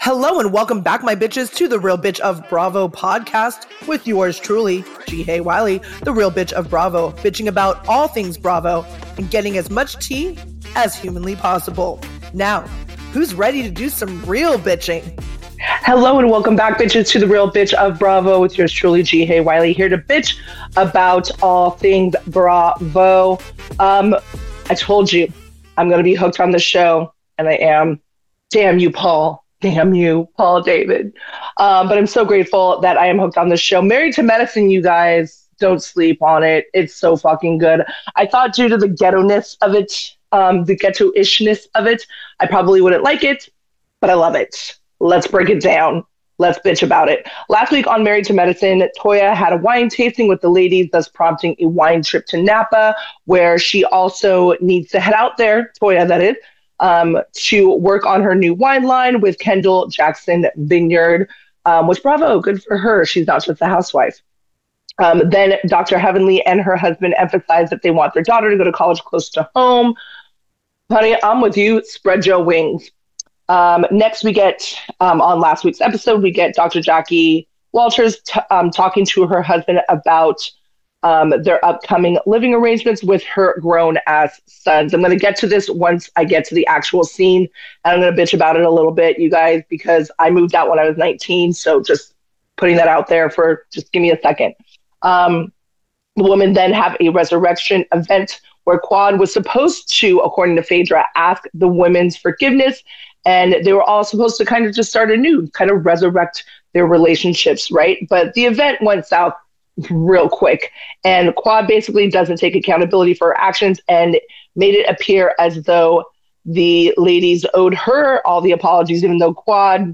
Hello and welcome back, my bitches, to the Real Bitch of Bravo podcast with yours truly, G. Hay Wiley, the Real Bitch of Bravo, bitching about all things Bravo and getting as much tea as humanly possible. Now, who's ready to do some real bitching? Hello and welcome back, bitches, to the Real Bitch of Bravo with yours truly, G. Hay Wiley, here to bitch about all things Bravo. I told you I'm going to be hooked on the show, and I am. Damn you, Paul. Damn you, Paul David. But I'm so grateful that I am hooked on this show. Married to Medicine, you guys, don't sleep on it. It's so fucking good. I thought due to the ghetto-ness of it, the ghetto-ishness of it, I probably wouldn't like it, but I love it. Let's break it down. Let's bitch about it. Last week on Married to Medicine, Toya had a wine tasting with the ladies, thus prompting a wine trip to Napa, where she also needs to head out there, Toya that is, to work on her new wine line with Kendall Jackson Vineyard, which bravo, good for her. She's not just a housewife. Then Dr. Heavenly and her husband emphasized that they want their daughter to go to college close to home. Honey, I'm with you. Spread your wings. Next, we get, on last week's episode, we get Dr. Jackie Walters talking to her husband about their upcoming living arrangements with her grown-ass sons. I'm going to get to this once I get to the actual scene, and I'm going to bitch about it a little bit, you guys, because I moved out when I was 19, so just putting that out there for just give me a second. The women then have a resurrection event where Quad was supposed to, according to Phaedra, ask the women's forgiveness, and they were all supposed to kind of just start anew, kind of resurrect their relationships, right? But the event went south real quick, and Quad basically doesn't take accountability for her actions and made it appear as though the ladies owed her all the apologies, even though Quad,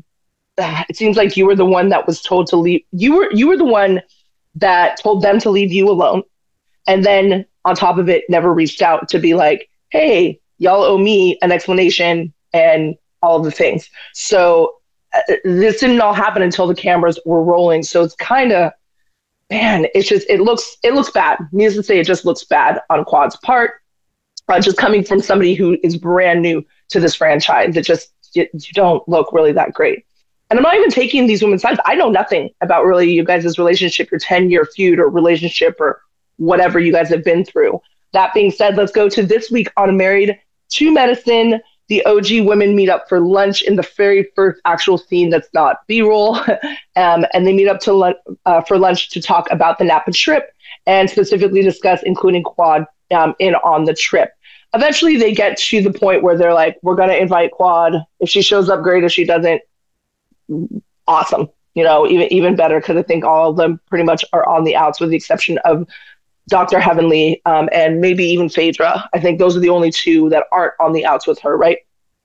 it seems like you were the one that was told to leave. You were the one that told them to leave you alone, and then on top of it, never reached out to be like, hey, y'all owe me an explanation and all of the things. So this didn't all happen until the cameras were rolling. So it's kind of, man, it's just, it looks bad. Needless to say, it just looks bad on Quad's part. Just coming from somebody who is brand new to this franchise, it just, you don't look really that great. And I'm not even taking these women's sides. I know nothing about really you guys' relationship, your 10-year feud or relationship or whatever you guys have been through. That being said, let's go to this week on Married to Medicine. The OG women meet up for lunch in the very first actual scene that's not B-roll. And they meet up for lunch to talk about the Napa trip and specifically discuss including Quad in on the trip. Eventually, they get to the point where they're like, we're going to invite Quad. If she shows up, great. If she doesn't, awesome. You know, even better, because I think all of them pretty much are on the outs with the exception of Dr. Heavenly, and maybe even Phaedra. I think those are the only two that aren't on the outs with her, right?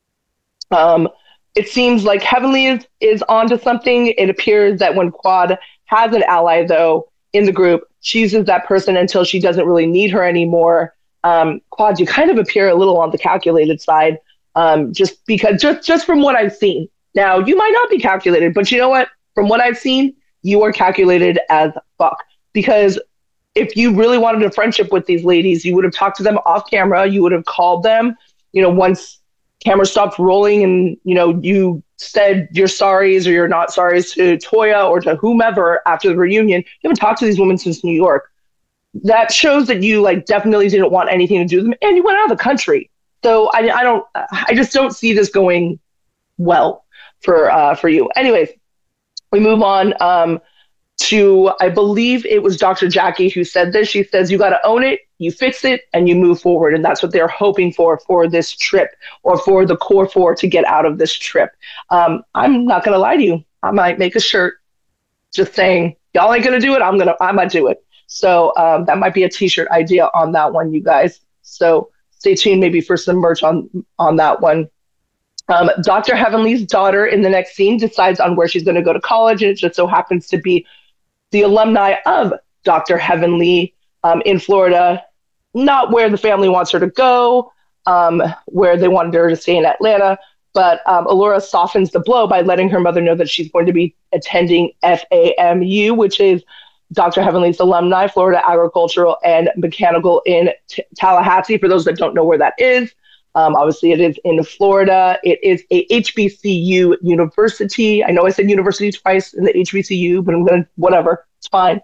It seems like Heavenly is onto something. It appears that when Quad has an ally, though, in the group, she uses that person until she doesn't really need her anymore. Quad, you kind of appear a little on the calculated side, just because, just from what I've seen. Now, you might not be calculated, but you know what? From what I've seen, you are calculated as fuck. Because if you really wanted a friendship with these ladies, you would have talked to them off camera. You would have called them, you know, once camera stopped rolling and, you know, you said your sorries or your not sorries to Toya or to whomever after the reunion. You haven't talked to these women since New York. That shows that you like definitely didn't want anything to do with them, and you went out of the country. So I just don't see this going well for you. Anyways, we move on to, I believe it was Dr. Jackie who said this. She says, you got to own it, you fix it, and you move forward. And that's what they're hoping for this trip, or for the core four to get out of this trip. I'm not going to lie to you. I might make a shirt just saying, y'all ain't going to do it. I might do it. So that might be a t-shirt idea on that one, you guys. So stay tuned maybe for some merch on that one. Dr. Heavenly's daughter in the next scene decides on where she's going to go to college. And it just so happens to be the alumni of Dr. Heavenly in Florida, not where the family wants her to go, where they wanted her to stay in Atlanta. But Allura softens the blow by letting her mother know that she's going to be attending FAMU, which is Dr. Heavenly's alumni, Florida Agricultural and Mechanical in Tallahassee, for those that don't know where that is. Obviously, it is in Florida. It is a HBCU university. I know I said university twice in the HBCU, but I'm going to, whatever, it's fine.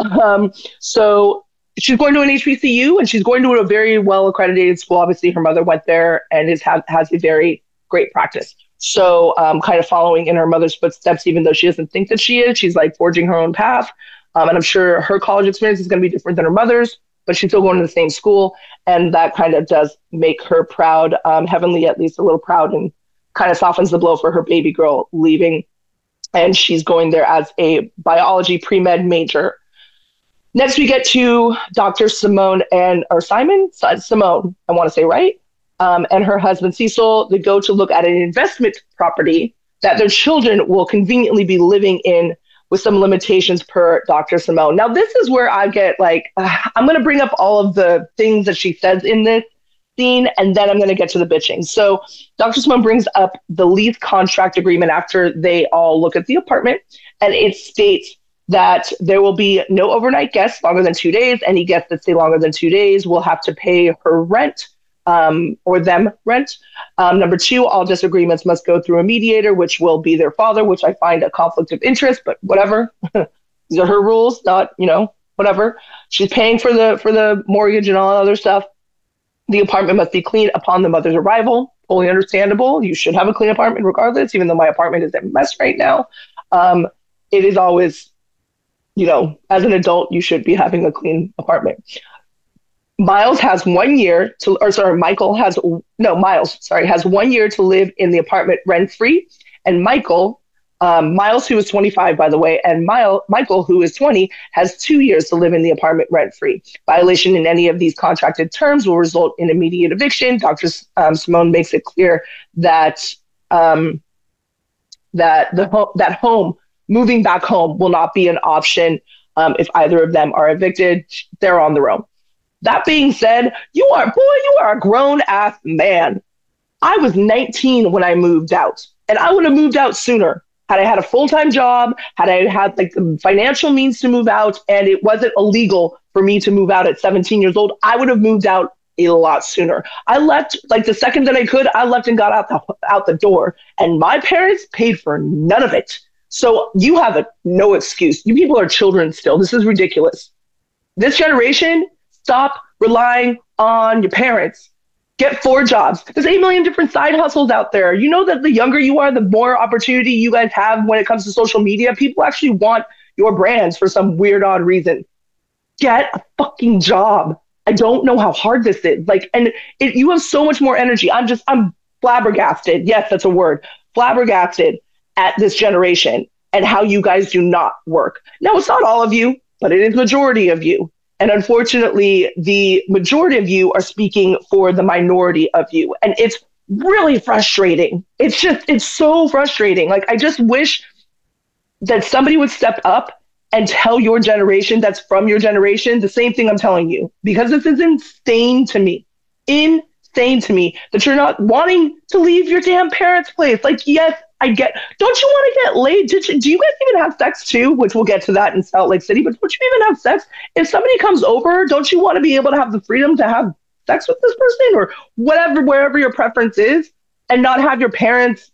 So she's going to an HBCU and she's going to a very well accredited school. Obviously, her mother went there and has a very great practice. So kind of following in her mother's footsteps, even though she doesn't think that she is, she's like forging her own path. And I'm sure her college experience is going to be different than her mother's, but she's still going to the same school. And that kind of does make her proud, Heavenly at least a little proud, and kind of softens the blow for her baby girl leaving. And she's going there as a biology pre-med major. Next, we get to Dr. Simone, I want to say, right? And her husband, Cecil. They go to look at an investment property that their children will conveniently be living in with some limitations per Dr. Simone. Now, this is where I get like, I'm going to bring up all of the things that she says in this scene, and then I'm going to get to the bitching. So Dr. Simone brings up the lease contract agreement after they all look at the apartment, and it states that there will be no overnight guests longer than 2 days. Any guests that stay longer than 2 days will have to pay her rent. Or them rent. Number 2, all disagreements must go through a mediator, which will be their father, which I find a conflict of interest, but whatever. These are her rules, not, whatever. She's paying for the mortgage and all that other stuff. The apartment must be clean upon the mother's arrival. Totally understandable. You should have a clean apartment regardless, even though my apartment is a mess right now. It is always, as an adult, you should be having a clean apartment. Miles has 1 year has 1 year to live in the apartment rent-free. And Miles, who is 25, by the way, and Michael, who is 20, has 2 years to live in the apartment rent-free. Violation in any of these contracted terms will result in immediate eviction. Dr. Simone makes it clear that moving back home will not be an option if either of them are evicted. They're on their own. That being said, you are a grown-ass man. I was 19 when I moved out, and I would have moved out sooner had I had a full-time job, had I had the financial means to move out, and it wasn't illegal for me to move out at 17 years old. I would have moved out a lot sooner. I left the second that I could. I left and got out the door, and my parents paid for none of it. So you have no excuse. You people are children still. This is ridiculous. This generation. Stop relying on your parents. Get 4 jobs. There's 8 million different side hustles out there. You know that the younger you are, the more opportunity you guys have when it comes to social media. People actually want your brands for some weird, odd reason. Get a fucking job. I don't know how hard this is. You have so much more energy. I'm flabbergasted. Yes, that's a word. Flabbergasted at this generation and how you guys do not work. Now, it's not all of you, but it is majority of you. And unfortunately, the majority of you are speaking for the minority of you. And it's really frustrating. It's so frustrating. I just wish that somebody would step up and tell your generation that's from your generation the same thing I'm telling you. Because this is insane to me. Insane to me that you're not wanting to leave your damn parents' place. Yes, I get, don't you want to get laid? Do you guys even have sex too? Which we'll get to that in Salt Lake City, but don't you even have sex? If somebody comes over, don't you want to be able to have the freedom to have sex with this person or whatever, wherever your preference is, and not have your parents,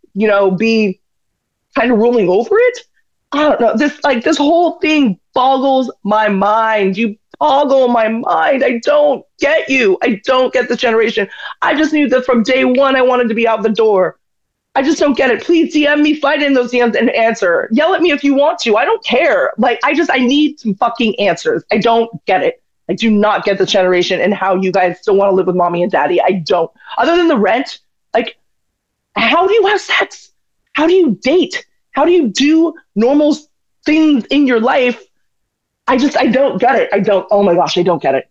be kind of ruling over it? I don't know. This whole thing boggles my mind. You boggle my mind. I don't get you. I don't get this generation. I just knew that from day one, I wanted to be out the door. I just don't get it. Please DM me, fight in those DMs and answer. Yell at me if you want to. I don't care. I need some fucking answers. I don't get it. I do not get this generation and how you guys still want to live with mommy and daddy. I don't. Other than the rent, how do you have sex? How do you date? How do you do normal things in your life? I don't get it. Oh my gosh, I don't get it.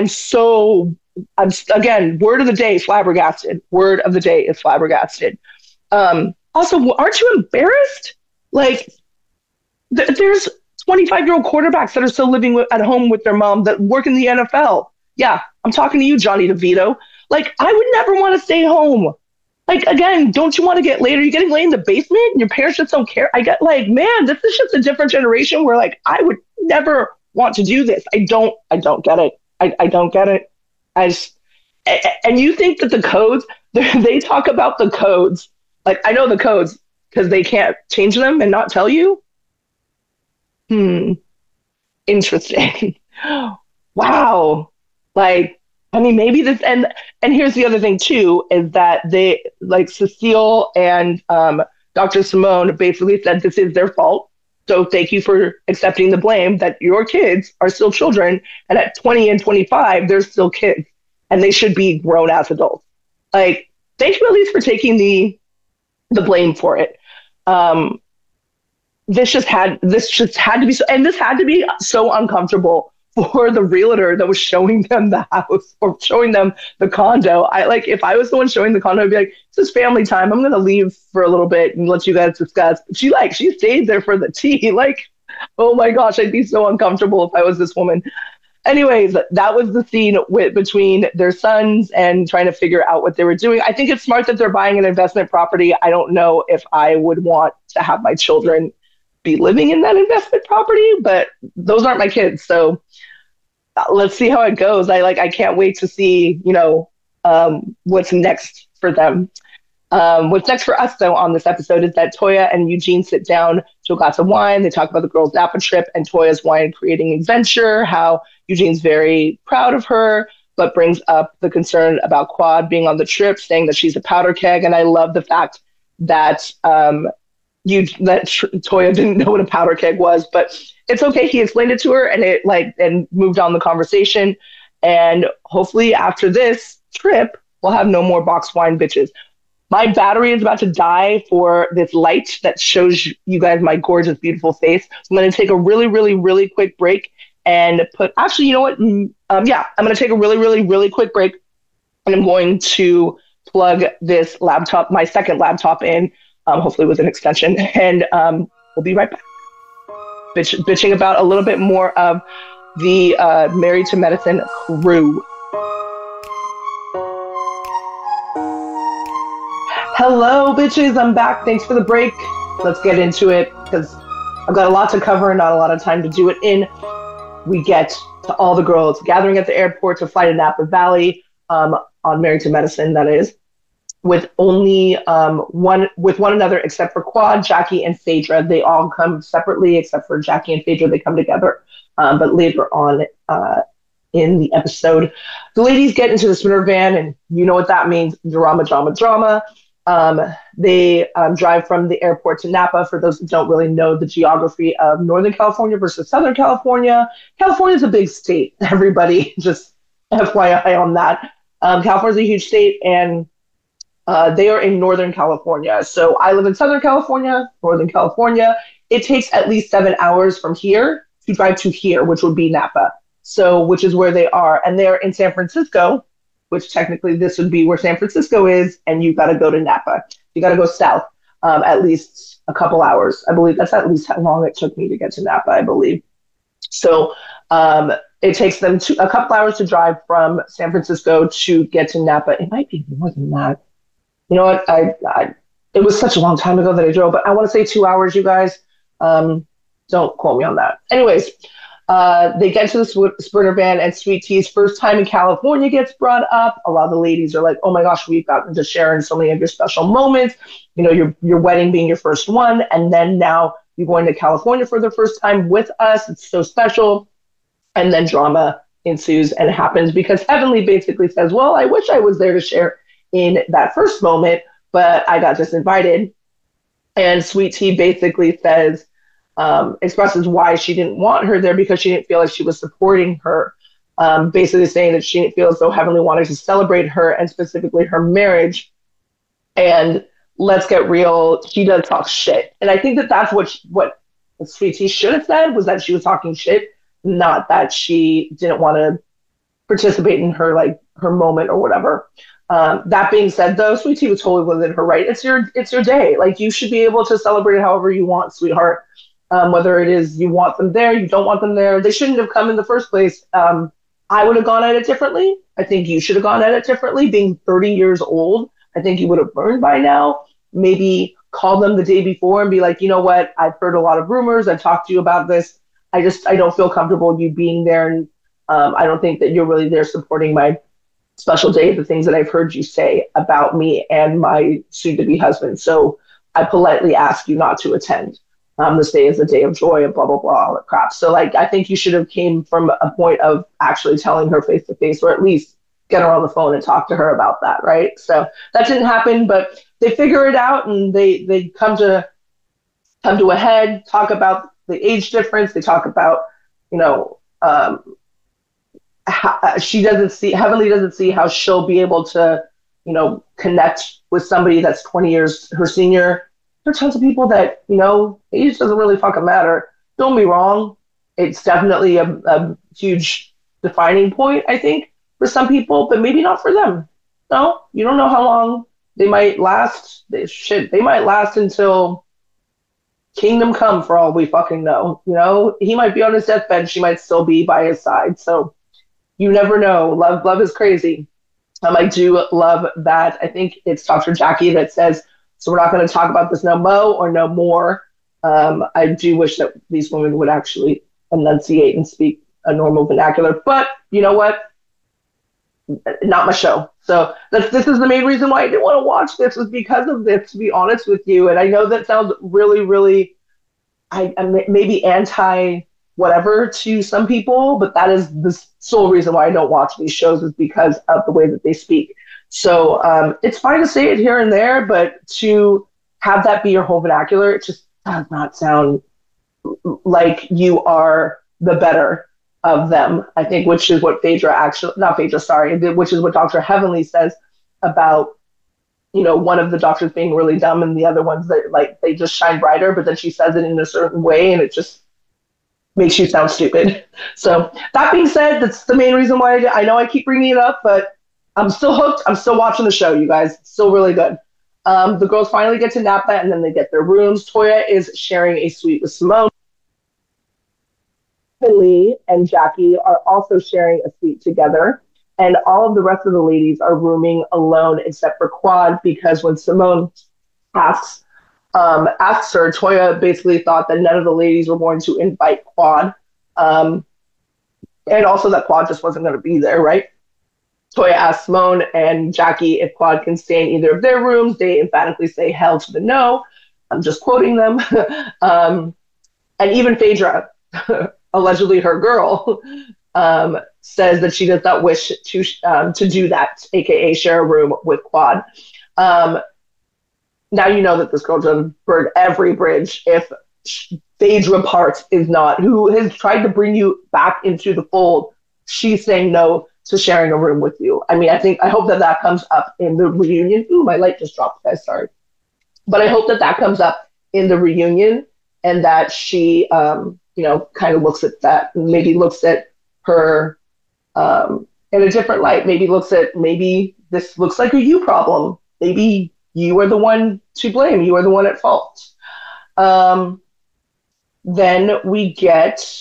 Again, word of the day, flabbergasted. Word of the day is flabbergasted. Also, aren't you embarrassed? There's 25-year-old quarterbacks that are still living at home with their mom that work in the NFL. Yeah, I'm talking to you, Johnny DeVito. I would never want to stay home. Again, don't you want to get laid? Are you getting laid in the basement and your parents just don't care? I get man, this is just a different generation where I would never want to do this. I don't get it. I don't get it. And you think that the codes, they talk about the codes. Like, I know the codes because they can't change them and not tell you. Interesting. Wow. Like, I mean, maybe this, and here's the other thing too, is that they, like, Cecile and Dr. Simone basically said this is their fault. So thank you for accepting the blame that your kids are still children, and at 20 and 25, they're still kids, and they should be grown as adults. Like, thank you at least for taking the blame for it. This just had to be so, and this had to be so uncomfortable for the realtor that was showing them the house or showing them the condo. I, like, if I was the one showing the condo, I'd be like, this is family time. I'm gonna leave for a little bit and let you guys discuss. But she stayed there for the tea. Like, oh my gosh, I'd be so uncomfortable if I was this woman. Anyways, that was the scene between their sons and trying to figure out what they were doing. I think it's smart that they're buying an investment property. I don't know if I would want to have my children be living in that investment property, but those aren't my kids. So let's see how it goes. I can't wait to see, what's next for them. What's next for us, though, on this episode is that Toya and Eugene sit down to a glass of wine. They talk about the girls' Napa trip and Toya's wine creating adventure, how Eugene's very proud of her, but brings up the concern about Quad being on the trip, saying that she's a powder keg. And I love the fact that Toya didn't know what a powder keg was, but it's okay. He explained it to her, and moved on the conversation. And hopefully after this trip, we'll have no more box wine bitches. My battery is about to die for this light that shows you guys my gorgeous, beautiful face. So I'm going to take a really, really, really quick break and actually, you know what? I'm going to take a really, really, really quick break, and I'm going to plug this laptop, my second laptop in, hopefully with an extension, and we'll be right back. Bitching about a little bit more of the Married to Medicine crew. Hello, bitches. I'm back. Thanks for the break. Let's get into it because I've got a lot to cover and not a lot of time to do it in. We get to all the girls gathering at the airport to fly to Napa Valley on Married to Medicine, that is, with only one another except for Quad, Jackie, and Phaedra. They all come separately except for Jackie and Phaedra. They come together. But later on in the episode, the ladies get into the sprinter van, and you know what that means. Drama, drama, drama. They drive from the airport to Napa. For those who don't really know the geography of Northern California versus Southern California, California is a big state. Everybody, just FYI on that. California is a huge state, and they are in Northern California. So I live in Southern California, Northern California. It takes at least 7 hours from here to drive to here, which would be Napa. So, which is where they are. And they're in San Francisco, which technically this would be where San Francisco is, and you've got to go to Napa. You got to go south at least a couple hours. I believe that's at least how long it took me to get to Napa, I believe. So it takes them a couple hours to drive from San Francisco to get to Napa. It might be more than that. You know what? It was such a long time ago that I drove, but I want to say 2 hours, you guys. Don't quote me on that. Anyways, they get to the sprinter van, and Sweet Tea's first time in California gets brought up. A lot of the ladies are like, oh my gosh, we've gotten to share in so many of your special moments. You know, your wedding being your first one, and then now you're going to California for the first time with us. It's so special. And then drama ensues and happens because Heavenly basically says, well, I wish I was there to share in that first moment, but I got disinvited. And Sweet Tea basically says, expresses why she didn't want her there because she didn't feel like she was supporting her. Basically saying that she didn't feel as though Heavenly wanted to celebrate her and specifically her marriage. And let's get real, she does talk shit. And I think that that's what Sweet Tea should have said, was that she was talking shit, not that she didn't want to participate in her moment or whatever. That being said, though, Sweet Tea was totally within her right. It's your day. Like, you should be able to celebrate it however you want, sweetheart. Whether it is you want them there, you don't want them there. They shouldn't have come in the first place. I would have gone at it differently. I think you should have gone at it differently. Being 30 years old, I think you would have learned by now. Maybe call them the day before and be like, you know what? I've heard a lot of rumors. I've talked to you about this. I don't feel comfortable you being there. And I don't think that you're really there supporting my special day, the things that I've heard you say about me and my soon-to-be husband. So I politely ask you not to attend. This day is a day of joy and blah, blah, blah, all that crap. So like, I think you should have came from a point of actually telling her face to face, or at least get her on the phone and talk to her about that. Right. So that didn't happen, but they figure it out and they come to a head, talk about the age difference. They talk about, you know, Heavenly doesn't see how she'll be able to, you know, connect with somebody that's 20 years her senior. There are tons of people that, you know, age doesn't really fucking matter. Don't be wrong. It's definitely a huge defining point, I think, for some people, but maybe not for them. No, you don't know how long they might last. They might last until kingdom come, for all we fucking know. You know, he might be on his deathbed. She might still be by his side. So you never know. Love is crazy. I do love that. I think it's Dr. Jackie that says, so we're not going to talk about this no mo or no more. I do wish that these women would actually enunciate and speak a normal vernacular. But you know what? Not my show. So this is the main reason why I didn't want to watch this, was because of this, to be honest with you. And I know that sounds really, really, I'm maybe anti whatever to some people, but that is the sole reason why I don't watch these shows, is because of the way that they speak. So it's fine to say it here and there, but to have that be your whole vernacular, it just does not sound like you are the better of them, I think, which is what which is what Dr. Heavenly says about, you know, one of the doctors being really dumb and the other ones that, like, they just shine brighter, but then she says it in a certain way and it just makes you sound stupid. So that being said, that's the main reason why I know I keep bringing it up, but I'm still hooked. I'm still watching the show, you guys. It's still really good. The girls finally get to Napa and then they get their rooms. Toya is sharing a suite with Simone. Lee and Jackie are also sharing a suite together. And all of the rest of the ladies are rooming alone except for Quad, because when Simone asks her, Toya basically thought that none of the ladies were going to invite Quad. And also that Quad just wasn't going to be there, right? Toya asks Simone and Jackie if Quad can stay in either of their rooms. They emphatically say hell to the no. I'm just quoting them. And even Phaedra, allegedly her girl, says that she does not wish to do that, aka share a room with Quad. Now you know that this girl doesn't burn every bridge if Phaedra Parks is not, who has tried to bring you back into the fold. She's saying no to sharing a room with you. I mean, I hope that comes up in the reunion. Ooh, my light just dropped, guys, sorry. But I hope that comes up in the reunion, and that she, you know, kind of looks at that, maybe looks at her in a different light, maybe this looks like a you problem. Maybe you are the one to blame. You are the one at fault. Then we get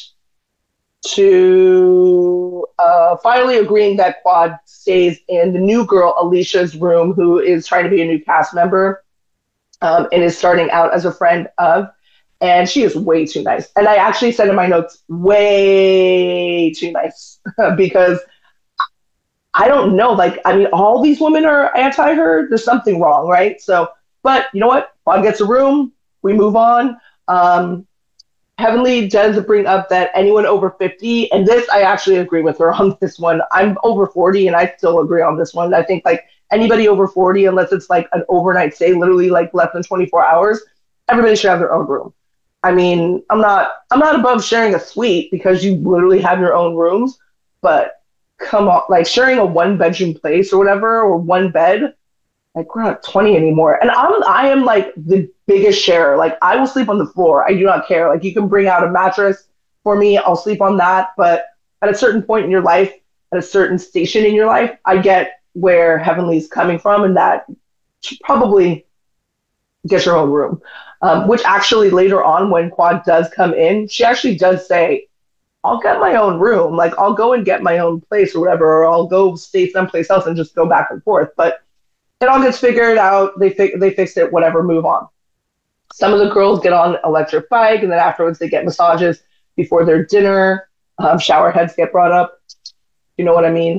to finally agreeing that Quad stays in the new girl, Alicia's room, who is trying to be a new cast member and is starting out as a friend of. And she is way too nice. And I actually said in my notes, way too nice, because I don't know. Like, I mean, all these women are anti her. There's something wrong, right? So, but you know what? Quad gets a room. We move on. Heavenly does bring up that anyone over 50, and this, I actually agree with her on this one. I'm over 40 and I still agree on this one. I think like anybody over 40, unless it's like an overnight stay, literally like less than 24 hours, everybody should have their own room. I mean, I'm not above sharing a suite because you literally have your own rooms, but come on, like sharing a 1-bedroom place or whatever, or one bed, like we're not 20 anymore. And I am like the biggest sharer. Like I will sleep on the floor. I do not care. Like you can bring out a mattress for me. I'll sleep on that. But at a certain point in your life, at a certain station in your life, I get where Heavenly's coming from, and that you probably get your own room. Which actually later on when Quad does come in, she actually does say, I'll get my own room. Like I'll go and get my own place or whatever, or I'll go stay someplace else and just go back and forth. But it all gets figured out. They fixed it, whatever, move on. Some of the girls get on electric bike, and then afterwards they get massages before their dinner. Shower heads get brought up. You know what I mean?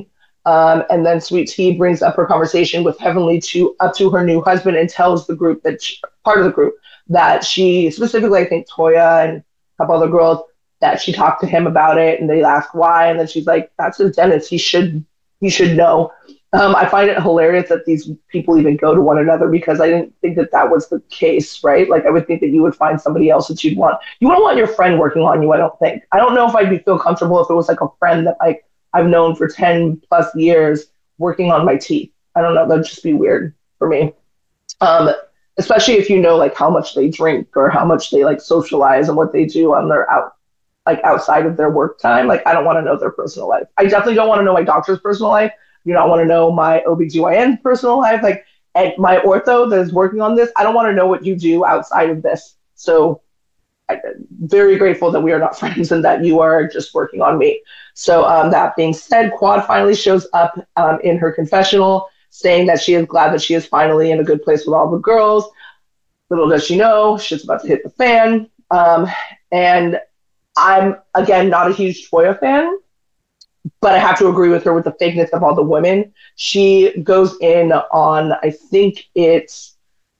And then Sweet Tea brings up her conversation with Heavenly up to her new husband and tells the group part of the group that she specifically, I think Toya and a couple other girls, that she talked to him about it, and they ask why, and then she's like, "That's his dentist. He should know." I find it hilarious that these people even go to one another, because I didn't think that was the case, right? Like, I would think that you would find somebody else that you wouldn't want your friend working on you. I don't know if I'd feel comfortable if it was like a friend that like I've known for 10 plus years working on my teeth. I don't know. That'd just be weird for me. Especially if you know like how much they drink or how much they like socialize and what they do on their outside of their work time. Like, I don't want to know their personal life. I definitely don't want to know my doctor's personal life. You know, I want to know my OBGYN personal life. Like, and my ortho that is working on this, I don't want to know what you do outside of this. So I'm very grateful that we are not friends and that you are just working on me. So that being said, Quad finally shows up in her confessional saying that she is glad that she is finally in a good place with all the girls. Little does she know, shit's about to hit the fan. And I'm, again, not a huge Toya fan, but I have to agree with her with the fakeness of all the women. She goes in on, I think it's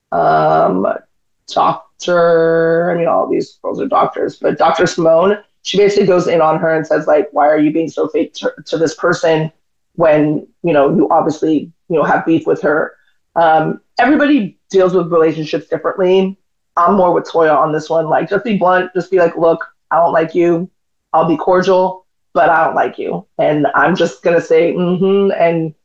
all these girls are doctors, but Dr. Simone, she basically goes in on her and says, like, why are you being so fake to this person when, you know, you obviously, you know, have beef with her. Everybody deals with relationships differently. I'm more with Toya on this one. Like, just be blunt, just be like, look, I don't like you. I'll be cordial, but I don't like you. And I'm just going to say, and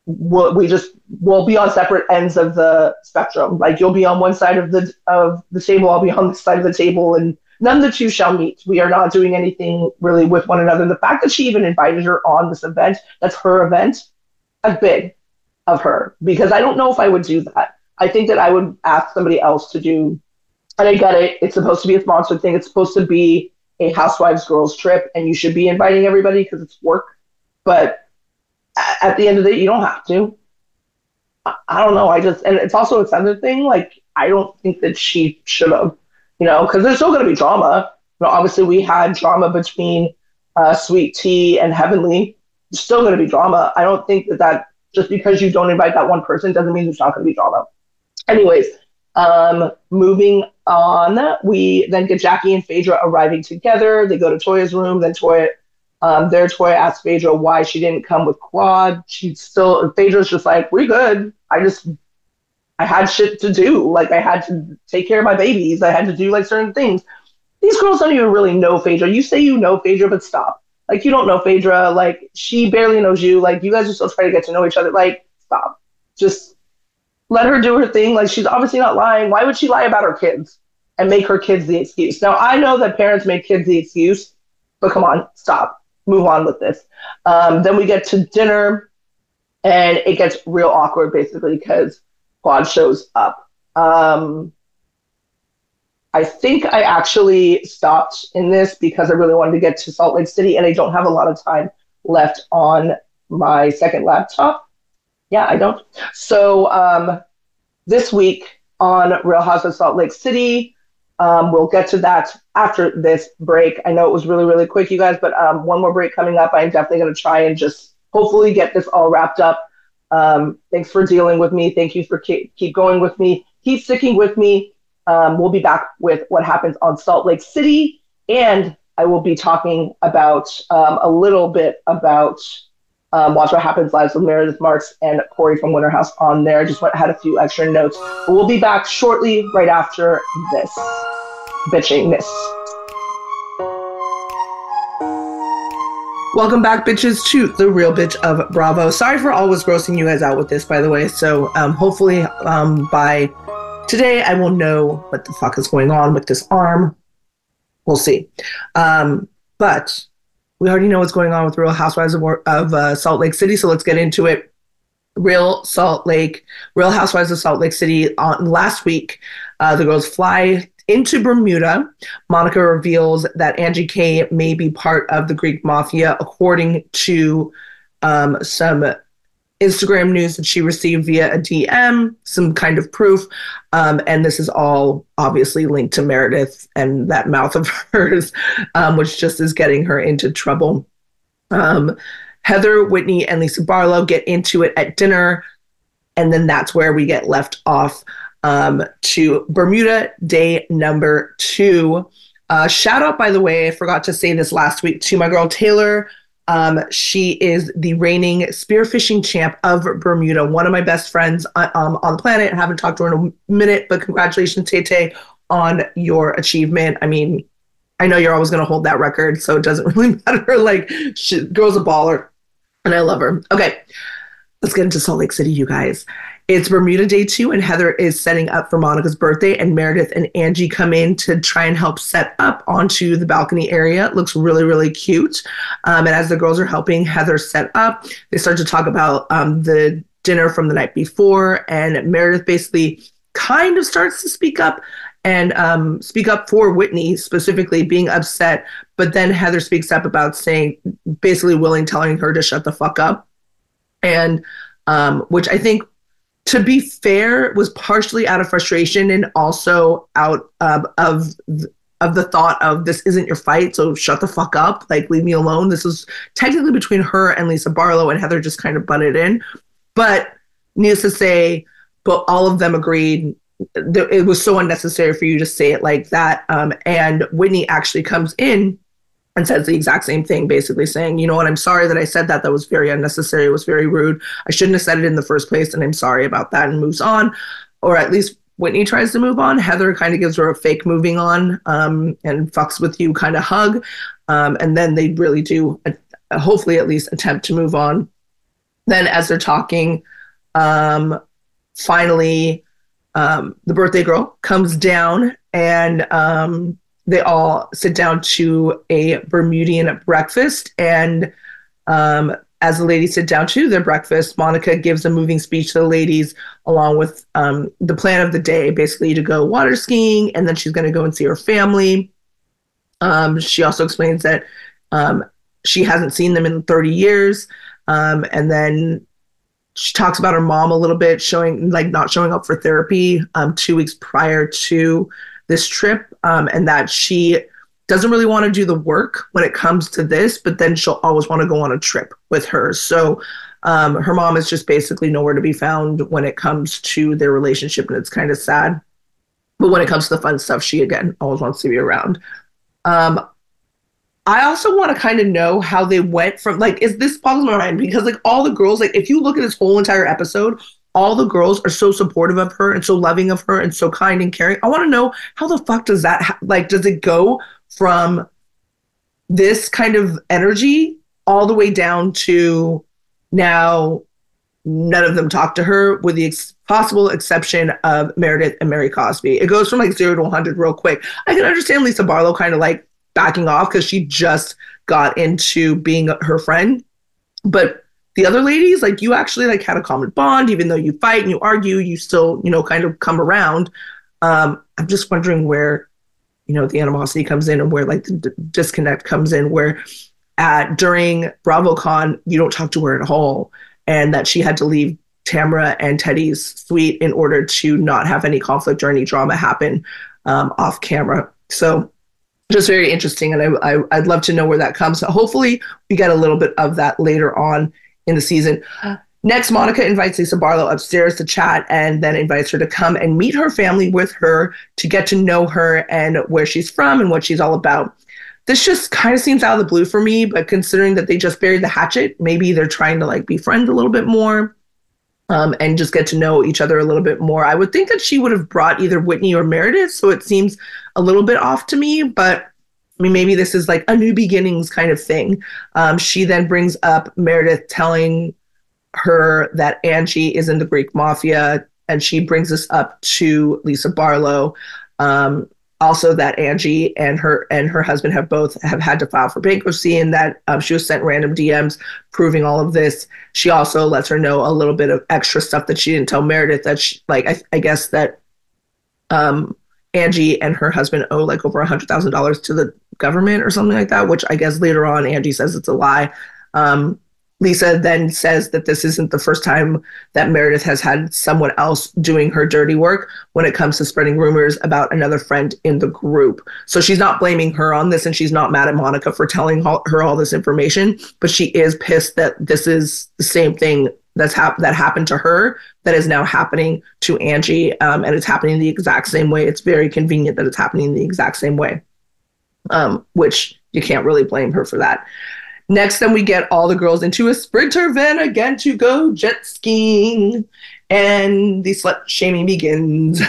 we'll be on separate ends of the spectrum. Like, you'll be on one side of the table, I'll be on the side of the table, and none of the two shall meet. We are not doing anything really with one another. The fact that she even invited her on this event, that's her event, that's big of her, because I don't know if I would do that. I think that I would ask somebody else to do, and I get it, it's supposed to be a sponsored thing. It's supposed to be a Housewives girls trip, and you should be inviting everybody because it's work. But at the end of the day, you don't have to. I don't know. And it's also a sensitive thing. Like, I don't think that she should have, you know, because there's still going to be drama. You know, obviously we had drama between Sweet Tea and Heavenly. There's still going to be drama. I don't think that just because you don't invite that one person doesn't mean there's not going to be drama. Anyways, moving on, we then get Jackie and Phaedra arriving together. They go to Toya's room. Then Toya asks Phaedra why she didn't come with Quad. Phaedra's just like, we're good. I had shit to do. Like, I had to take care of my babies. I had to do like certain things. These girls don't even really know Phaedra. You say you know Phaedra, but stop. Like, you don't know Phaedra. Like, she barely knows you. Like, you guys are still trying to get to know each other. Like, stop. Just let her do her thing. Like, she's obviously not lying. Why would she lie about her kids and make her kids the excuse? Now, I know that parents make kids the excuse, but come on, stop. Move on with this. Then we get to dinner, and it gets real awkward, basically, because Quad shows up. I think I actually stopped in this because I really wanted to get to Salt Lake City, and I don't have a lot of time left on my second laptop. Yeah, I don't. So this week on Real House of Salt Lake City, we'll get to that after this break. I know it was really, really quick, you guys, but one more break coming up. I'm definitely going to try and just hopefully get this all wrapped up. Thanks for dealing with me. Thank you for keep going with me. Keep sticking with me. We'll be back with what happens on Salt Lake City, and I will be talking about a little bit about Watch What Happens Lives with Meredith Marks and Corey from Winter House on there. Just had a few extra notes. But we'll be back shortly right after this bitchiness. Welcome back, bitches, to the Real Bitch of Bravo. Sorry for always grossing you guys out with this, by the way. So hopefully by today, I will know what the fuck is going on with this arm. We'll see. But we already know what's going on with Real Housewives of Salt Lake City, so let's get into it. Real Housewives of Salt Lake City. Last week, the girls fly into Bermuda. Monica reveals that Angie K may be part of the Greek mafia, according to some Instagram news that she received via a DM, some kind of proof. And this is all obviously linked to Meredith and that mouth of hers, which just is getting her into trouble. Heather, Whitney, and Lisa Barlow get into it at dinner. And then that's where we get left off to Bermuda day number 2. Shout out, by the way, I forgot to say this last week, to my girl Taylor. She is the reigning spearfishing champ of Bermuda, one of my best friends on the planet. I haven't talked to her in a minute, but congratulations, Tay, on your achievement. I mean, I know you're always going to hold that record, so it doesn't really matter. Like, girl's a baller, and I love her. Okay, let's get into Salt Lake City, you guys. It's Bermuda day 2, and Heather is setting up for Monica's birthday, and Meredith and Angie come in to try and help set up onto the balcony area. It looks really, really cute. And as the girls are helping Heather set up, they start to talk about the dinner from the night before, and Meredith basically kind of starts to speak up and speak up for Whitney, specifically being upset. But then Heather speaks up about saying, basically telling her to shut the fuck up. And which I think, to be fair, was partially out of frustration and also out of the thought of, this isn't your fight, so shut the fuck up, like, leave me alone. This is technically between her and Lisa Barlow, and Heather just kind of butted in. But needless to say, but all of them agreed it was so unnecessary for you to say it like that. And Whitney actually comes in and says the exact same thing, basically saying, you know what, I'm sorry that I said that. That was very unnecessary. It was very rude. I shouldn't have said it in the first place, and I'm sorry about that, and moves on. Or at least Whitney tries to move on. Heather kind of gives her a fake moving on and fucks with you kind of hug. And then they really do, hopefully at least, attempt to move on. Then as they're talking, finally, the birthday girl comes down, and they all sit down to a Bermudian breakfast. And as the ladies sit down to their breakfast, Monica gives a moving speech to the ladies, along with the plan of the day, basically to go water skiing, and then she's going to go and see her family. She also explains that she hasn't seen them in 30 years. And then she talks about her mom a little bit, not showing up for therapy 2 weeks prior to this trip, and that she doesn't really want to do the work when it comes to this, but then she'll always want to go on a trip with her. So her mom is just basically nowhere to be found when it comes to their relationship, and it's kind of sad. But when it comes to the fun stuff, she, again, always wants to be around. I also want to kind of know how they went from, like, is this boggles my mind? Because, like, all the girls, like, if you look at this whole entire episode, all the girls are so supportive of her and so loving of her and so kind and caring. I want to know, how the fuck does that, does it go from this kind of energy all the way down to now none of them talk to her, with the possible exception of Meredith and Mary Cosby? It goes from like 0 to 100 real quick. I can understand Lisa Barlow kind of like backing off because she just got into being her friend. But the other ladies, like, you actually like had a common bond, even though you fight and you argue, you still, kind of come around. I'm just wondering where, the animosity comes in, and where like the disconnect comes in, where during BravoCon, you don't talk to her at all, and that she had to leave Tamra and Teddy's suite in order to not have any conflict or any drama happen off camera. So just very interesting. And I'd love to know where that comes. So hopefully we get a little bit of that later on in the season. Next, Monica invites Lisa Barlow upstairs to chat, and then invites her to come and meet her family with her, to get to know her and where she's from and what she's all about. This just kind of seems out of the blue for me, but considering that they just buried the hatchet, maybe they're trying to like be friends a little bit more and just get to know each other a little bit more. I would think that she would have brought either Whitney or Meredith, so it seems a little bit off to me, but I mean, maybe this is like a new beginnings kind of thing. She then brings up Meredith telling her that Angie is in the Greek mafia, and she brings this up to Lisa Barlow. Also that Angie and her husband have had to file for bankruptcy, and that she was sent random DMs proving all of this. She also lets her know a little bit of extra stuff that she didn't tell Meredith, that she, like, I guess that Angie and her husband owe like over $100,000 to the government or something like that, which I guess later on Angie says it's a lie. Lisa then says that this isn't the first time that Meredith has had someone else doing her dirty work when it comes to spreading rumors about another friend in the group. So she's not blaming her on this, and she's not mad at Monica for telling her all this information, but she is pissed that this is the same thing that happened to her that is now happening to Angie, and it's happening the exact same way. It's very convenient that it's happening the exact same way, which you can't really blame her for that. Next, then we get all the girls into a Sprinter van again to go jet skiing, and the slut shaming begins.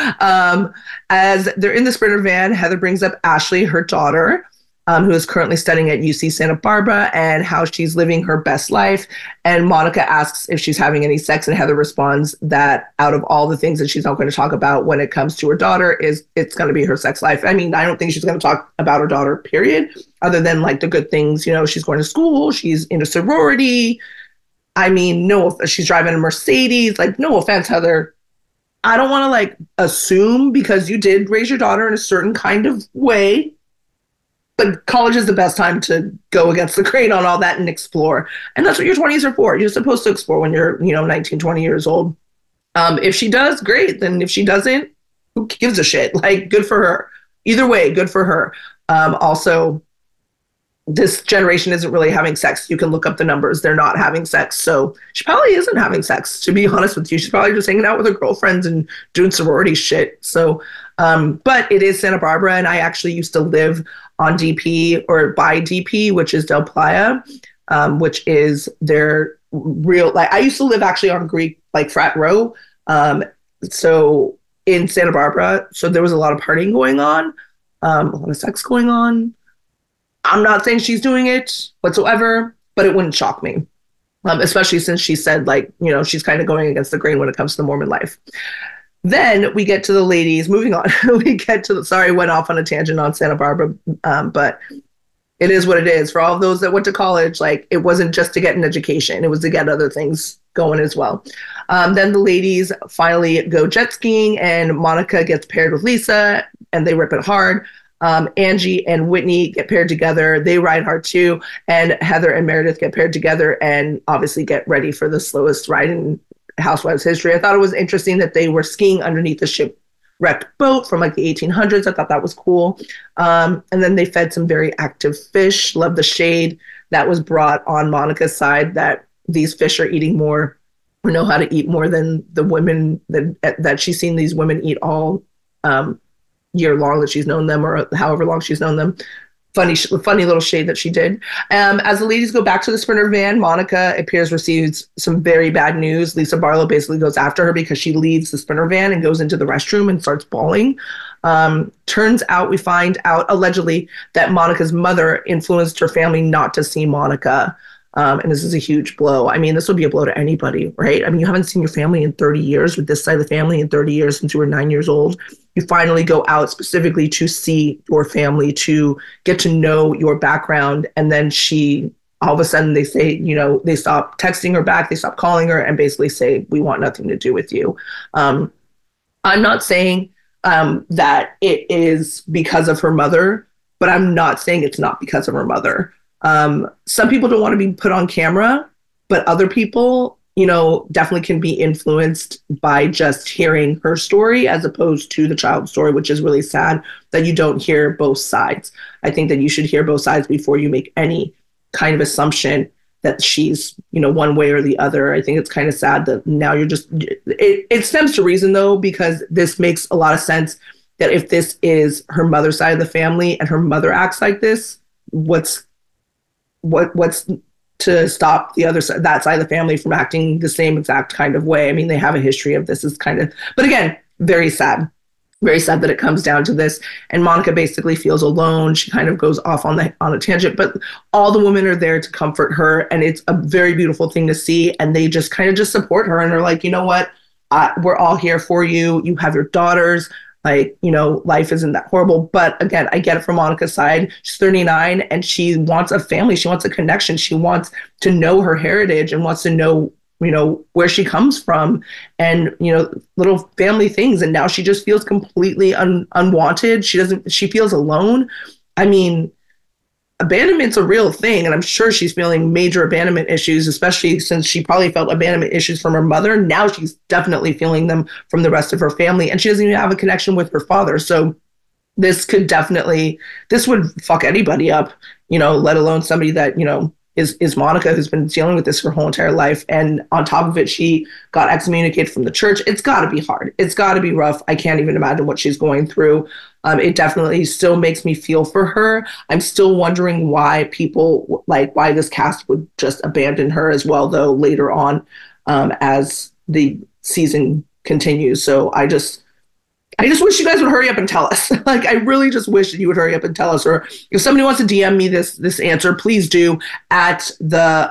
As they're in the Sprinter van, Heather brings up Ashley, her daughter, who is currently studying at UC Santa Barbara, and how she's living her best life. And Monica asks if she's having any sex, and Heather responds that out of all the things that she's not going to talk about when it comes to her daughter, it's going to be her sex life. I mean, I don't think she's going to talk about her daughter, period, other than like the good things. You know, she's going to school, she's in a sorority. I mean, no, she's driving a Mercedes. Like, no offense, Heather. I don't want to like assume, because you did raise your daughter in a certain kind of way, but college is the best time to go against the grain on all that and explore. And that's what your 20s are for. You're supposed to explore when you're, 19, 20 years old. If she does, great. Then if she doesn't, who gives a shit? Like, good for her. Either way, good for her. Also, this generation isn't really having sex. You can look up the numbers. They're not having sex. So she probably isn't having sex, to be honest with you. She's probably just hanging out with her girlfriends and doing sorority shit. So, but it is Santa Barbara, and I actually used to live on DP, or by DP, which is Del Playa, which is their real, like, I used to live actually on Greek, like, frat row. So in Santa Barbara, so there was a lot of partying going on, a lot of sex going on. I'm not saying she's doing it whatsoever, but it wouldn't shock me, especially since she said, like, she's kind of going against the grain when it comes to the Mormon life. Then we get to the ladies. Moving on, we get to sorry, went off on a tangent on Santa Barbara, but it is what it is. For all of those that went to college, like, it wasn't just to get an education. It was to get other things going as well. Then the ladies finally go jet skiing, and Monica gets paired with Lisa, and they rip it hard. Angie and Whitney get paired together. They ride hard too. And Heather and Meredith get paired together and obviously get ready for the slowest ride in Housewives history. I thought it was interesting that they were skiing underneath the shipwrecked boat from like the 1800s. I thought that was cool. And then they fed some very active fish. Love the shade that was brought on Monica's side, that these fish are eating more, or know how to eat more than the women that she's seen these women eat all year long that she's known them, or however long she's known them. Funny little shade that she did. As the ladies go back to the Sprinter van, Monica appears receives some very bad news. Lisa Barlow basically goes after her because she leaves the Sprinter van and goes into the restroom and starts bawling. Turns out, we find out allegedly that Monica's mother influenced her family not to see Monica. And this is a huge blow. I mean, this would be a blow to anybody, right? I mean, you haven't seen your family in 30 years, with this side of the family in 30 years since you were 9 years old. You finally go out specifically to see your family, to get to know your background. And then all of a sudden they say, they stop texting her back, they stop calling her, and basically say, we want nothing to do with you. I'm not saying that it is because of her mother, but I'm not saying it's not because of her mother. Some people don't want to be put on camera, but other people, definitely can be influenced by just hearing her story as opposed to the child's story, which is really sad that you don't hear both sides. I think that you should hear both sides before you make any kind of assumption that she's, one way or the other. I think it's kind of sad that now you're just, it stems to reason though, because this makes a lot of sense that if this is her mother's side of the family and her mother acts like this, what's to stop the other side, that side of the family, from acting the same exact kind of way? I mean, they have a history of this. Is kind of, but again, very sad that it comes down to this. And Monica basically feels alone. She kind of goes off on a tangent, but all the women are there to comfort her, and it's a very beautiful thing to see. And they just kind of just support her, and they're like, you know what, we're all here for you. You have your daughters. Like, life isn't that horrible. But again, I get it from Monica's side. She's 39 and she wants a family. She wants a connection. She wants to know her heritage and wants to know, where she comes from and, little family things. And now she just feels completely unwanted. She feels alone. I mean, abandonment's a real thing. And I'm sure she's feeling major abandonment issues, especially since she probably felt abandonment issues from her mother. Now she's definitely feeling them from the rest of her family. And she doesn't even have a connection with her father. So this would fuck anybody up, let alone somebody that, is Monica, who's been dealing with this her whole entire life. And on top of it, she got excommunicated from the church. It's got to be hard. It's got to be rough. I can't even imagine what she's going through. It definitely still makes me feel for her. I'm still wondering why why this cast would just abandon her as well, though, later on as the season continues. So I just wish you guys would hurry up and tell us. I really just wish that you would hurry up and tell us. Or if somebody wants to DM me this answer, please do at the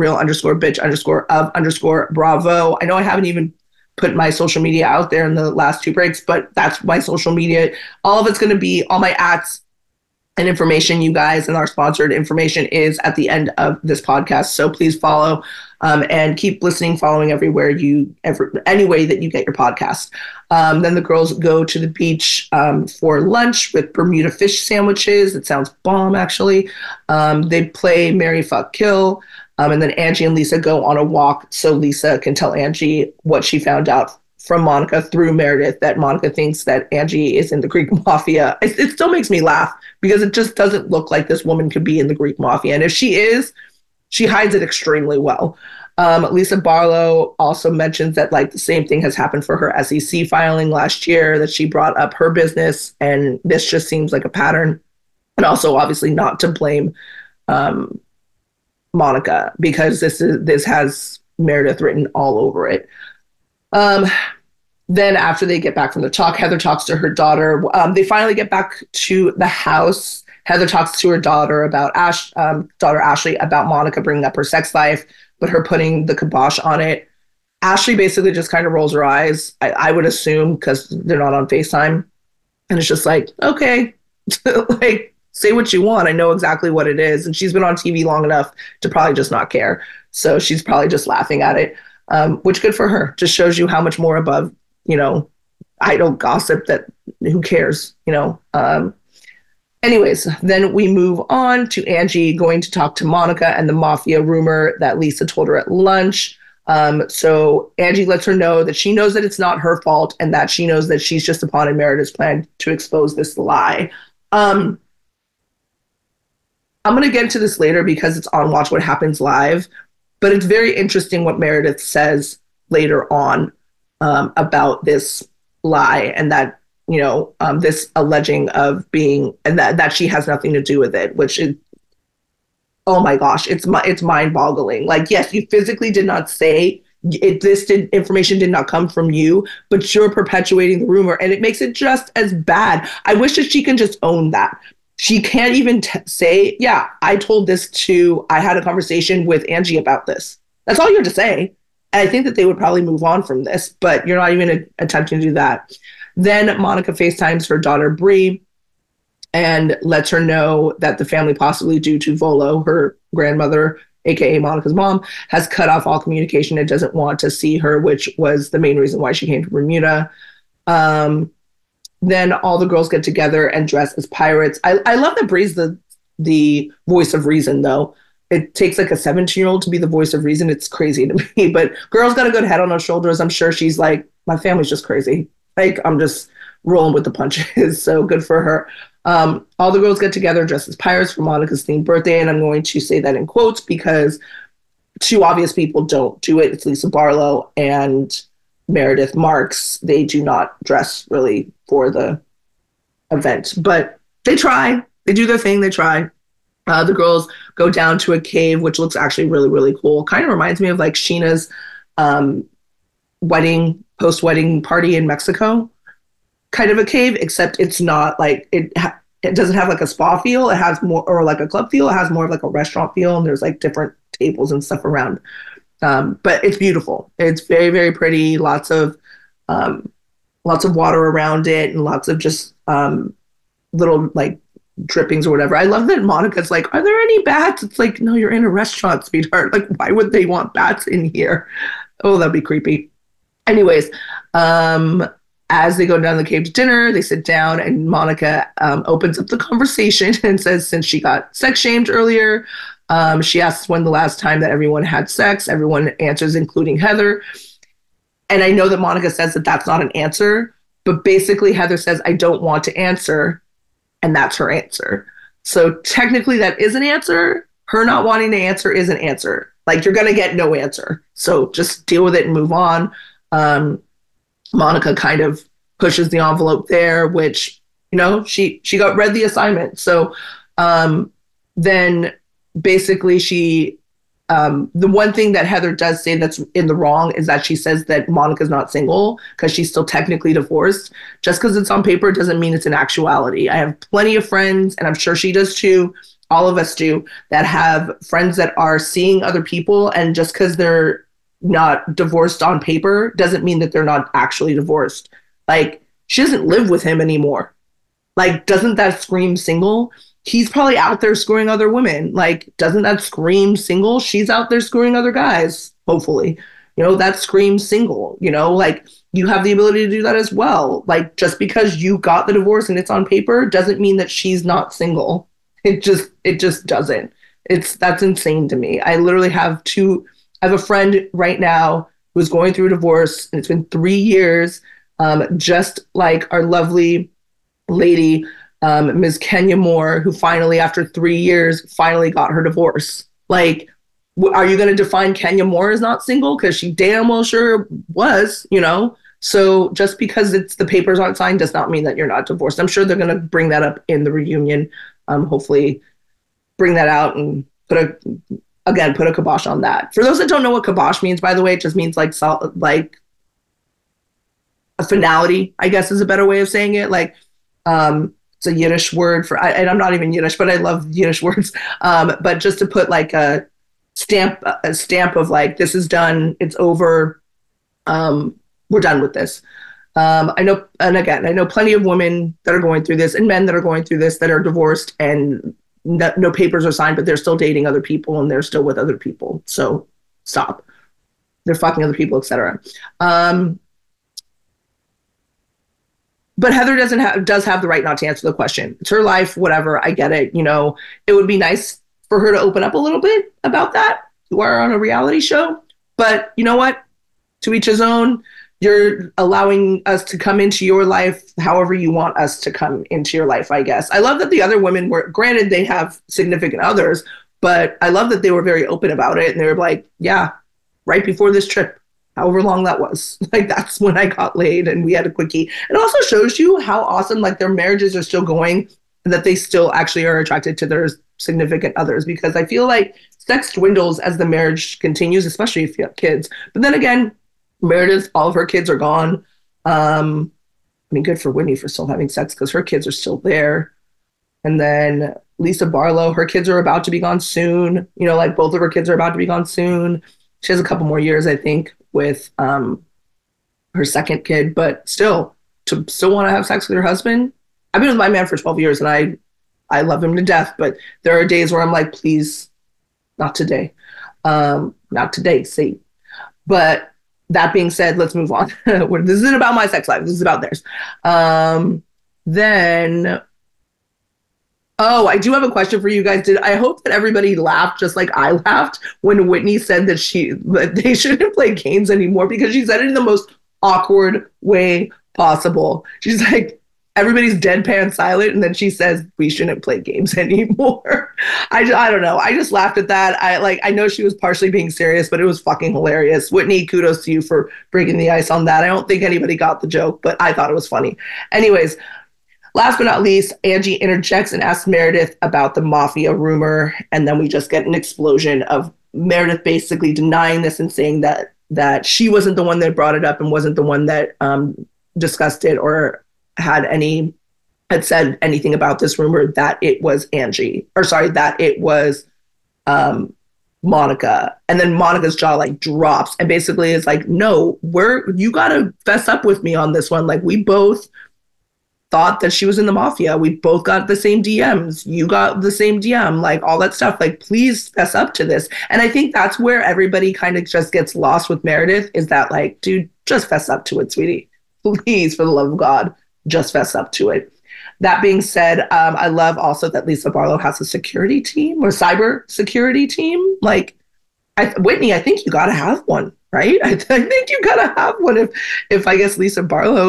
_real_bitch_of_bravo. I know I haven't even put my social media out there in the last 2 breaks, but that's my social media. All of it's going to be, all my ats and information, you guys, and our sponsored information is at the end of this podcast. So please follow and keep listening, following any way that you get your podcast. Then the girls go to the beach for lunch with Bermuda fish sandwiches. It sounds bomb, actually. They play Marry, Fuck, Kill. And then Angie and Lisa go on a walk so Lisa can tell Angie what she found out from Monica through Meredith, that Monica thinks that Angie is in the Greek mafia. It still makes me laugh because it just doesn't look like this woman could be in the Greek mafia. And if she is, she hides it extremely well. Lisa Barlow also mentions that the same thing has happened for her SEC filing last year, that she brought up her business, and this just seems like a pattern. And also obviously not to blame Monica, because this has Meredith written all over it. Then after they get back from the talk, Heather talks to her daughter. They finally get back to the house. Heather talks to her daughter daughter Ashley, about Monica bringing up her sex life, but her putting the kibosh on it. Ashley basically just kind of rolls her eyes, I would assume, because they're not on FaceTime. And it's just okay, say what you want. I know exactly what it is. And she's been on TV long enough to probably just not care. So she's probably just laughing at it, which good for her. Just shows you how much more above, idle gossip that who cares, Anyways, then we move on to Angie going to talk to Monica and the mafia rumor that Lisa told her at lunch. So Angie lets her know that she knows that it's not her fault and that she knows that she's just a pawn in Meredith's plan to expose this lie. I'm going to get into this later because it's on Watch What Happens Live, but it's very interesting what Meredith says later on about this lie and that, this alleging of being, and that she has nothing to do with it, which is, oh my gosh, it's mind boggling. Yes, you physically did not say it. Information did not come from you, but you're perpetuating the rumor, and it makes it just as bad. I wish that she can just own that. She can't even say, yeah, I had a conversation with Angie about this. That's all you have to say. And I think that they would probably move on from this, but you're not even attempting to do that. Then Monica FaceTimes her daughter, Bree, and lets her know that the family, possibly due to Volo, her grandmother, aka Monica's mom, has cut off all communication and doesn't want to see her, which was the main reason why she came to Bermuda. Then all the girls get together and dress as pirates. I love that Bree's the voice of reason, though. It takes a 17-year-old to be the voice of reason. It's crazy to me, but girl's got a good head on her shoulders. I'm sure she's my family's just crazy. I'm just rolling with the punches. So good for her. All the girls get together dressed as pirates for Monica's themed birthday. And I'm going to say that in quotes because 2 obvious people don't do it. It's Lisa Barlow and Meredith Marks. They do not dress really for the event, but they try. They do their thing. They try. The girls go down to a cave, which looks actually really, really cool. Kind of reminds me of Sheena's post-wedding party in Mexico. Kind of a cave, except it's not it doesn't have a spa feel. It has more, or a club feel. It has more of a restaurant feel, and there's different tables and stuff around. But it's beautiful. It's very, very pretty. Lots of water around it, and lots of just little drippings or whatever. I love that Monica's are there any bats? It's no, you're in a restaurant, sweetheart. Why would they want bats in here? Oh, that'd be creepy. Anyways, as they go down the cave to dinner, they sit down and Monica opens up the conversation and says, since she got sex shamed earlier, she asks when the last time that everyone had sex. Everyone answers, including Heather. And I know that Monica says that that's not an answer, but basically Heather says, I don't want to answer. And that's her answer. So technically that is an answer. Her not wanting to answer is an answer. Like, you're going to get no answer. So just deal with it and move on. Monica kind of pushes the envelope there, which, she got read the assignment. So then basically the one thing that Heather does say that's in the wrong is that she says that Monica's not single because she's still technically divorced. Just because it's on paper doesn't mean it's in actuality. I have plenty of friends, and I'm sure she does too, all of us do, that have friends that are seeing other people, and just because they're not divorced on paper doesn't mean that they're not actually divorced. Like, she doesn't live with him anymore. Like, doesn't that scream single? He's probably out there screwing other women. Like, doesn't that scream single? She's out there screwing other guys, hopefully. That screams single. Like, you have the ability to do that as well. Like, just because you got the divorce and it's on paper doesn't mean that she's not single. It just doesn't. That's insane to me. I literally have a friend right now who's going through a divorce, and it's been 3 years, just like our lovely lady, Ms. Kenya Moore, who finally, after 3 years, finally got her divorce. Like, are you going to define Kenya Moore as not single? Because she damn well sure was, So just because the papers aren't signed does not mean that you're not divorced. I'm sure they're going to bring that up in the reunion. Hopefully bring that out and put a kibosh on that. For those that don't know what kibosh means, by the way, it just means like a finality, I guess is a better way of saying it. Like, it's a Yiddish word for, and I'm not even Yiddish, but I love Yiddish words. But just to put like a stamp of like, this is done, it's over, we're done with this. I know plenty of women that are going through this and men that are going through this that are divorced and no papers are signed, but they're still dating other people and they're still with other people. So stop. They're fucking other people, etc. But Heather does have the right not to answer the question. It's her life, whatever. I get it. It would be nice for her to open up a little bit about that. You are on a reality show, but you know what? To each his own. You're allowing us to come into your life however you want us to come into your life, I guess. I love that the other women were, granted, they have significant others, but I love that they were very open about it. And they were like, yeah, right before this trip, however long that was, like, that's when I got laid and we had a quickie. It also shows you how awesome, like, their marriages are still going and that they still actually are attracted to their significant others, because I feel like sex dwindles as the marriage continues, especially if you have kids. But then again, Meredith, all of her kids are gone. I mean, good for Whitney for still having sex because her kids are still there. And then Lisa Barlow, her kids are about to be gone soon. Like, both of her kids are about to be gone soon. She has a couple more years, I think, with her second kid, but still want to have sex with her husband. I've been with my man for 12 years and I love him to death, but there are days where I'm like, please, not today. Not today, see. But that being said, let's move on. This isn't about my sex life. This is about theirs. Then, I do have a question for you guys. I hope that everybody laughed just like I laughed when Whitney said that they shouldn't play games anymore, because she said it in the most awkward way possible. She's like, everybody's deadpan silent, and then she says we shouldn't play games anymore. I don't know. I just laughed at that. I know she was partially being serious, but it was fucking hilarious. Whitney, kudos to you for breaking the ice on that. I don't think anybody got the joke, but I thought it was funny. Anyways, last but not least, Angie interjects and asks Meredith about the mafia rumor, and then we just get an explosion of Meredith basically denying this and saying that she wasn't the one that brought it up and wasn't the one that discussed it or had said anything about this rumor, that it was that it was Monica. And then Monica's jaw like drops and basically is like, no, you gotta fess up with me on this one. Like, we both thought that she was in the mafia. We both got the same DMs. You got the same DM, like all that stuff. Like, please fess up to this. And I think that's where everybody kind of just gets lost with Meredith, is that like, dude, just fess up to it, sweetie. please, for the love of God, just fess up to it. That being said, I love also that Lisa Barlow has a security team or cyber security team. Like, Whitney, I think you got to have one, right? I think you got to have one. If I guess Lisa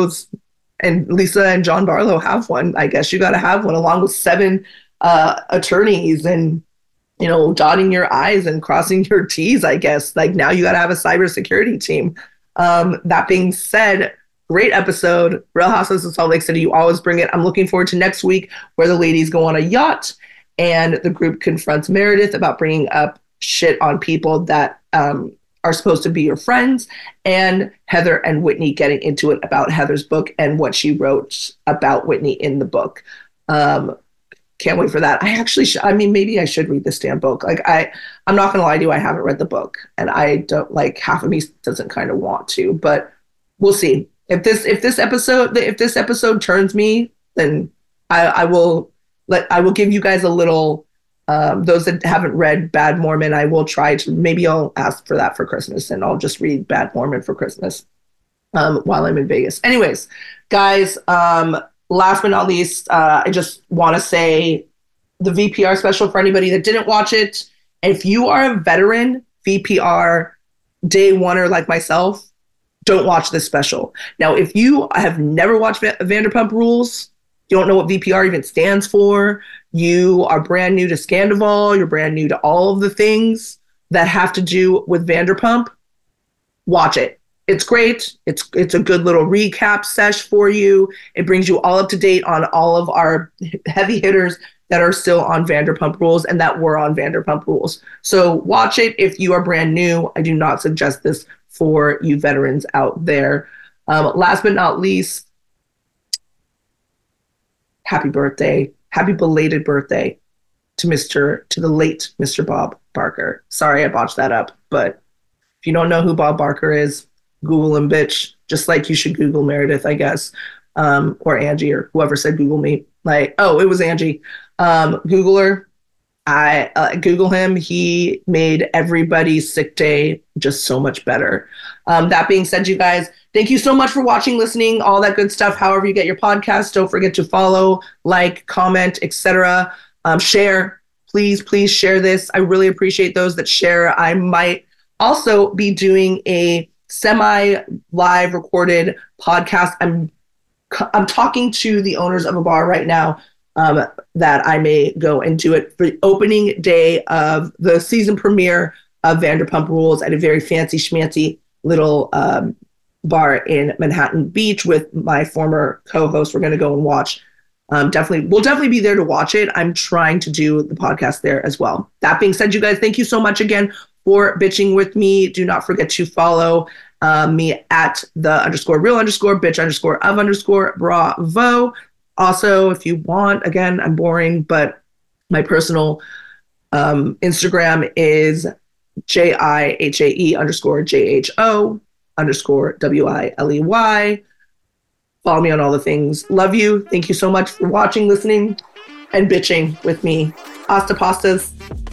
and John Barlow have one, I guess you got to have one along with 7 attorneys and, dotting your I's and crossing your T's, I guess. Like, now you got to have a cybersecurity team. That being said, great episode. Real Housewives of Salt Lake City. You always bring it. I'm looking forward to next week where the ladies go on a yacht and the group confronts Meredith about bringing up shit on people that are supposed to be your friends, and Heather and Whitney getting into it about Heather's book and what she wrote about Whitney in the book. Can't wait for that. I actually, maybe I should read this damn book. Like, I'm not gonna lie to you, I haven't read the book, and I don't, like, half of me doesn't kind of want to, but we'll see. If this episode turns me, then I will give you guys a little. Those that haven't read Bad Mormon, I will try to. Maybe I'll ask for that for Christmas, and I'll just read Bad Mormon for Christmas while I'm in Vegas. Anyways, guys. Last but not least, I just want to say the VPR special for anybody that didn't watch it. If you are a veteran VPR day oneer like myself, don't watch this special. Now, if you have never watched Vanderpump Rules, you don't know what VPR even stands for, you are brand new to Scandival, you're brand new to all of the things that have to do with Vanderpump, watch it. It's great. It's a good little recap sesh for you. It brings you all up to date on all of our heavy hitters that are still on Vanderpump Rules and that were on Vanderpump Rules. So watch it if you are brand new. I do not suggest this for you veterans out there. Last but not least, happy birthday. Happy belated birthday to the late Mr. Bob Barker. Sorry I botched that up, but if you don't know who Bob Barker is, Google him, bitch. Just like you should Google Meredith, I guess, or Angie, or whoever said Google me. Like, oh, it was Angie. Google her. I Google him. He made everybody's sick day just so much better. That being said, you guys, thank you so much for watching, listening, all that good stuff. However you get your podcast, don't forget to follow, like, comment, etc. Share. Please share this. I really appreciate those that share. I might also be doing a semi-live recorded podcast. I'm talking to the owners of a bar right now that I may go and do it for the opening day of the season premiere of Vanderpump Rules at a very fancy schmancy little bar in Manhattan Beach with my former co-host. We're going to go and watch. We'll definitely be there to watch it. I'm trying to do the podcast there as well. That being said, you guys, thank you so much again for bitching with me. Do not forget to follow me at the _real_bitch_of_bravo. Also, if you want, again, I'm boring, but my personal Instagram is JIHAE_JHO_WILEY. Follow me on all the things. Love you. Thank you so much for watching, listening, and bitching with me. Hasta pastas.